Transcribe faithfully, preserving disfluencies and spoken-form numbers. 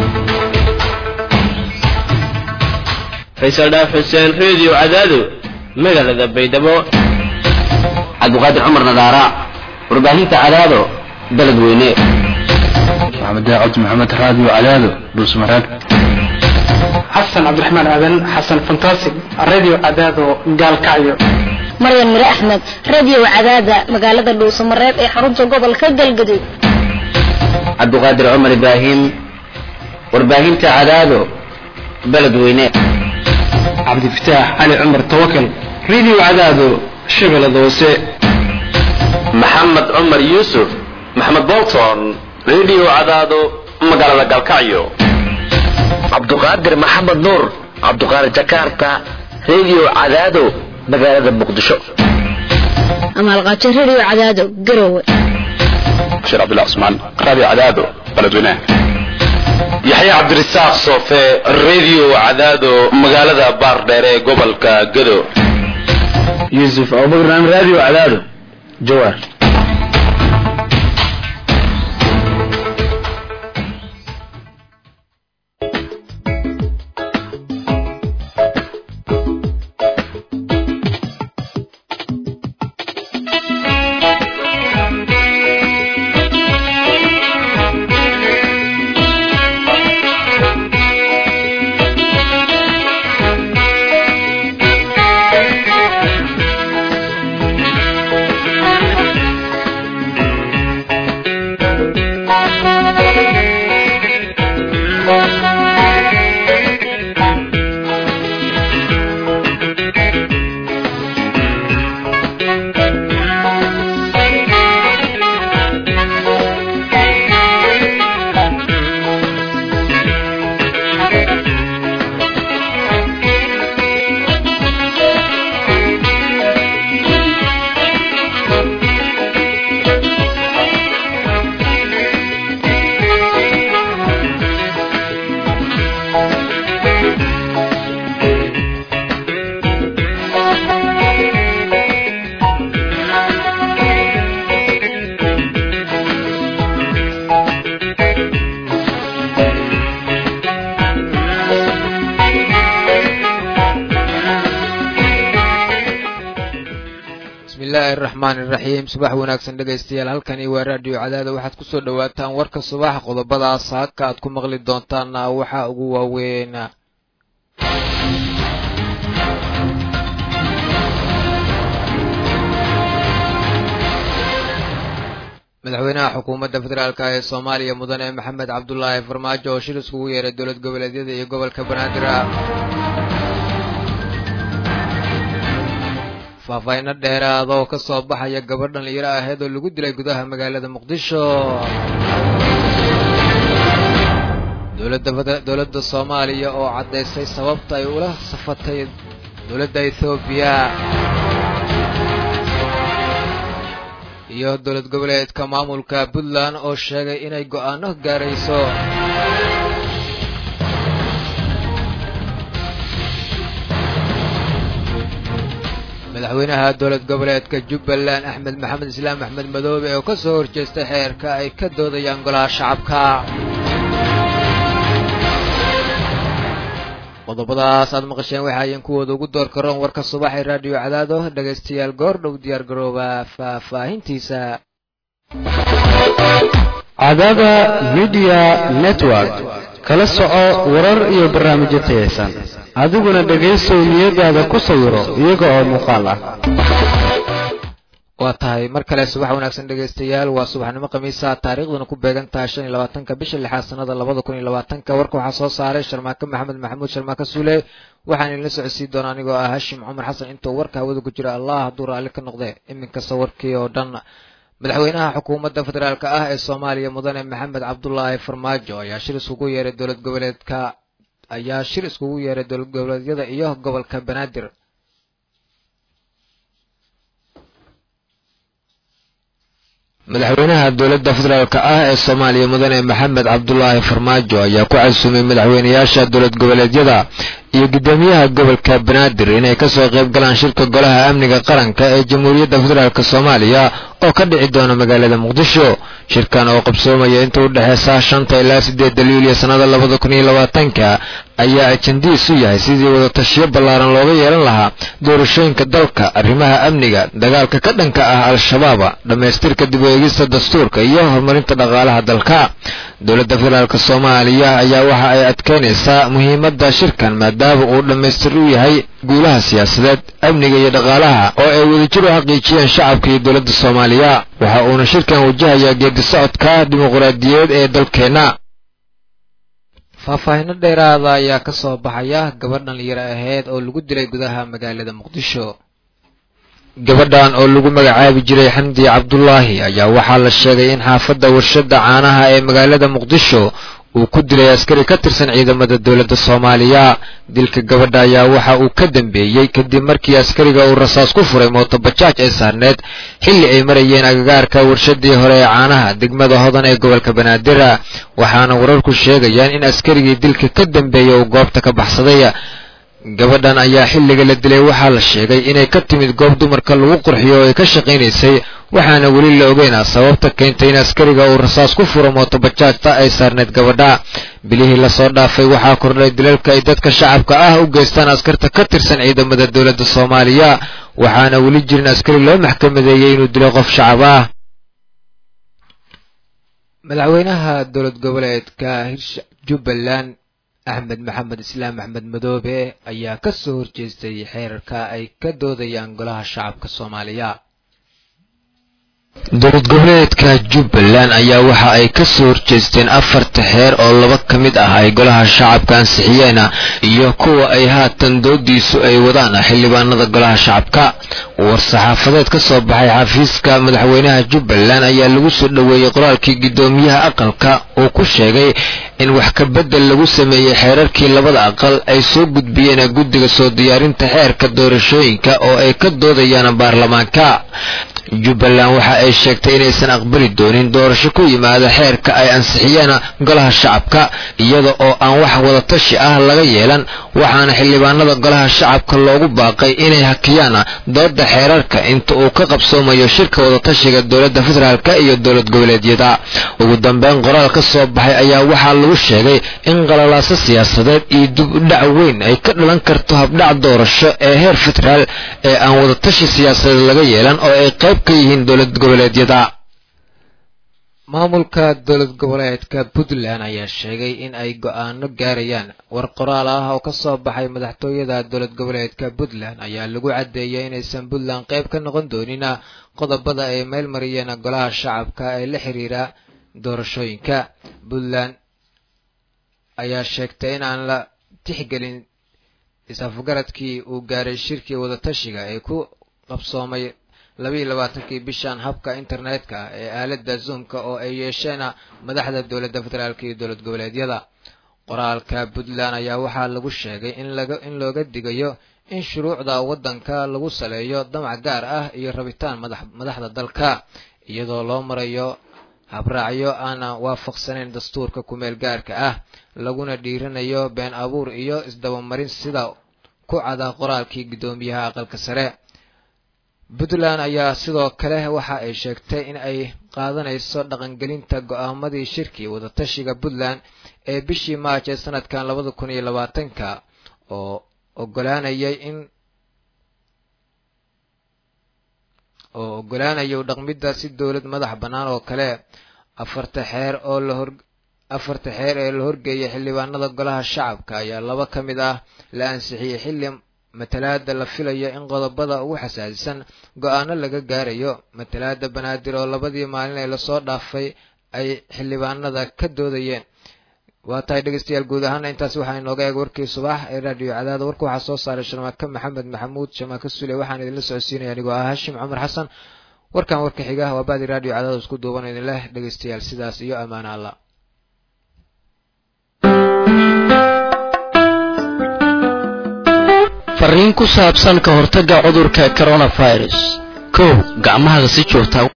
Faisal Dhaaf Xuseen Radio Cadaado magaalada Baydhabo. Cabduqaadir Cumar Nadaara warbaahinta Cadaado beledweyne. Maxamed Daacad Maxamed Radio Cadaado Dhuusmaraag. Xasan Cabdiraxmaan Aadan Xasan Fantastic Radio Cadaado Gaalkacyo. Maryam Mire Ahmed Radio Cadaada magaalada Dhuusmaraag ee xarunta gobolka Galgaduud. Cabduqaadir Cumar Ibrahim warbaahinta Cadaado beledweyne. عبد الفتاح علي عمر توكل راديو عدادو شغل دوسي محمد عمر يوسف محمد بولتون راديو عدادو مقالة قالكعيو عبد القادر محمد نور عبد القادر جاكرتا راديو عدادو مقالة مقدشو أما الغاتر راديو عدادو قروي بشير عبد الله عثمان راديو عدادو بلدوينه يحيى عبد الرزاق صوفي الراديو عدادو مقالة بارديري قبل كقدو يوسف أبو بكر راديو عدادو جوار. subax wanaagsan dhageystayaal halkani waa radio Cadaado waxaad ku soo dhawaataan warka subax qodobada saaka aad ku maqli doontaan waxa ugu waaweyn madaxweynaha xukuumadda federaalka ee Soomaaliya mudane Maxamed Cabdullaahi Farmaajo oo shir isugu yeeray dowlad goboleedyada iyo gobolka Banaadir faafayna dheeraad oo ka soo baxaya gabadh dhalinyaro ahayd oo lagu dilay gudaha magaalada Muqdisho dowladda dowladda Soomaaliya oo cadeysay sababta ay ula safatay dowladda Itoobiya iyo dowlad goboleedka maamulka Puntland oo sheegay inay go'aano gaarayso madaxweynaha dowlad goboleedka Jubbaland Axmed Maxamed Islaam Axmed Madoobe oo ka soo horjeestay xeerka ay ka doodayaan golaha shacabka qodobadaas aad maqasheen waxa ay kuwooda ugu door karoon warka subax ee radio Cadaado dhageystayaal goor dhow diyaar garooba faahfaahintiisa Cadaada Media Network kala soco warar iyo barnaamijyo tayeysan adiguna dhageyso niyadaada ku sawiro iyaga oo muuqaal ah waa tahay mar kale subax wanaagsan dhageystayaal waa subaxnimo khamiisa taariikhduna ku beegan tahay shan iyo labaatanka bisha lixaad sanada labada kun iyo labaatanka warka waxaa soo saaray Sharmaake Maxamed Maxamuud Sharmaake Suule waxaan idin socodsiin doonaa anigoo ah Hashim Cumar Xasan inta warka hawada ku jira Allah hadduu raali ka noqdo iminka sawirkii oo dhan madaxweynaha xukuumadda federaalka ah ee Soomaaliya mudane Maxamed Cabdullaahi Farmaajo ayaa shir isugu yeeray dowlad goboleedka ayaa shir isugu yeeray dowlad goboleedyada iyo gobolka Banaadir madaxweynaha dowladda federaalka ah ee Soomaaliya mudane Maxamed Cabdullaahi Farmaajo ayaa ku casuumay madaxweynayaasha dowlad goboleedyada iyo guddoomiyaha gobolka banaadir inay ka soo qayb galaan shirka golaha amniga qaranka ee jamhuuriyadda federaalk soomaaliya oo ka dhici doona magaalada muqdisho. shirkan oo qabsoomaya inta u dhexeysa shanta ilaa siddeedda luulyo sannada labada kun iyo labaatanka ayaa ajandiisu yahay sidii wada tashiyo ballaaran looga yeelan lahaa doorashooyinka dalka, arrimaha amniga, dagaalka ka dhanka ah al-shabaab, dhammaystirka dib u eegista dastuurka iyo horumarinta dhaqaalaha dalka. dowladda federaalk soomaaliya ayaa waxa ay adkeynaysaa muhiimadda shirkan maadaama uu dhammaystir u yahay guulaha siyaasadeed, amniga iyo dhaqaalaha oo ay wadajir u xaqiijiyeen shacabka iyo dowladda soomaaliya. waxa uuna shirkan wajahayaa geedi socodka dimuqraadiyadeed ee dalkeenna. faahfaahinno dheeraada ayaa ka soo baxaya gabadh dhalinyaro ahayd oo lagu dilay gudaha magaalada muqdisho. gabadhan oo lagu magacaabi jiray xamdi cabdulaahi ayaa waxaa la sheegay in xaafadda warshadda caanaha ee magaalada muqdisho uu ku dilay askari ka tirsan ciidamada dowladda soomaaliya. dilka gabadha ayaa waxa uu ka dambeeyey kadib markii askariga uu rasaas ku furay mootobajaaj ee saarneed xilli ay marayeen agagaarka warshadii hore ee caanaha degmada hodan ee gobolka banaadir. waxaana wararku sheegayaan in askarigii dilka ka dambeeyey uu goobta ka baxsaday. gabadhan ayaa xilliga la dilay waxaa la sheegay inay ka timid goob dumarka lagu qurxiyo oo ay ka shaqaynaysay, waxaana weli la ogeynaa sababta keentay in askariga uu rasaas ku furo mootobajaajta ay saarneed gabadha. bilihii lasoo dhaafay waxaa kordhay dilalka ay dadka shacabka ah u geystaan askarta ka tirsan ciidamada dowladda soomaaliya, waxaana weli jirin askari loo maxkamadeeyey inuu dilo qof shacab ah. madaxweynaha dowlad goboleedka hirsha jubbaland axmed maxamed islaam axmed madoobe ayaa ka soo horjeestay xeerarka ay ka doodayaan golaha shacabka soomaaliya. dowlad goboleedka jubbaland ayaa waxa ay ka soo horjeesteen afarta xeer oo laba ka mid ah ay golaha shacabka ansixiyeen iyo kuwa ay haatan doodiisu ay wadaan xildhibaanada golaha shacabka. war-saxaafadeed ka soo baxay xafiiska madaxweynaha jubbaland ayaa lagu soo dhoweeyey qoraalkii guddoomiyaha aqalka uu ku sheegay in wax ka beddel lagu sameeyey xeerarkii labada aqal ay soo gudbiyeen guddiga soo diyaarinta xeerka doorashooyinka oo ay ka doodayaan baarlamaanka. jubbaland waxa ay sheegtay inaysan aqbali doonin doorasho ku yimaada xeerka ay ansixiyeen golaha shacabka iyada oo aan wax wada tashi ah laga yeelan, waxaana xildhibaanada golaha shacabka loogu baaqay inay hakiyaan dooda xeerarka inta uu ka qabsoomayo shirka wada tashiga dowladda federaalk iyo dowlad goboleedyada. ugu dambeyn qoraal ka soo baxay ayaa waxaa lagu sheegay in qalalaaso siyaasadeed iyo dib u dhac weyn ay ka dhalan karto habdhac doorasho ee heer federaal ee aan wada tashi siyaasadeed laga yeelan oo ay qayb ka yihiin dowlad goboleedyada. maamulka dowlad goboleedka puntland ayaa sheegay in ay go'aano gaarayaan. war qoraal ah oo ka soo baxay madaxtooyada dowlad goboleedka puntland ayaa lagu caddeeyay inaysan puntland qayb ka noqon doonin qodobada ay meel mariyeen golaha shacabka ee la xiriira doorashooyinka. puntland ayaa sheegtay in aan la tixgelin is-afgaradkii uu gaaray shirkii wadatashiga ee ku qabsoomay labiiyo labaatankii bishan habka internetka ee aaladda zoomka oo ay yeesheen madaxda dowladda federaalk iyo dowlad goboleedyada. qoraalka puntland ayaa waxaa lagu sheegay in laga in looga digayo in shuruucda waddanka lagu saleeyo damac gaar ah iyo rabitaan madax madaxda dalka iyadoo loo marayo habraacyo aan waafaqsanayn dastuurka kumeel gaarka ah, laguna dhiiranayo been abuur iyo isdabamarin sida ku cada qoraalkii guddoomiyaha aqalka sare. puntland ayaa sidoo kale waxa ay sheegtay in ay qaadanayso dhaqangelinta go'aamadii shirkii wadatashiga puntland ee bishii maaj ee sanadkan labada kun iyo labaatanka oo ogolaanayay in oo ogolaanayo dhaqmidda si dowlad madax bannaan oo kale. afarta xeer oo la hor afarta xeer ee la horgeeyay xildhibaanada golaha shacabka ayaa laba ka mid ah la ansixiyey xilli matalaada la filayo in qodobada ugu xasaasisan go'aano laga gaarayo. matalaada banaadir oo labadii maalin ee lasoo dhaafay ay xildhibaanada ka doodayeen. waa tahay dhegeystayaal guud ahaana intaas waxaa inooga eeg warkii subax ee raadiyo cadaada. warka waxaa soo saaray sharmaaka maxamed maxamuud shamaaka sule, waxaan idinla socodsiinaya anigoo ah hashim cumar xasan. warkan warka xiga waa baadi raadiyo cadaada isku duuban idin leh dhegeystayaal sidaas iyo ammaano alla. fariin ku saabsan ka hortagga cudurka coronavirus. kow gacmahaaga si joogta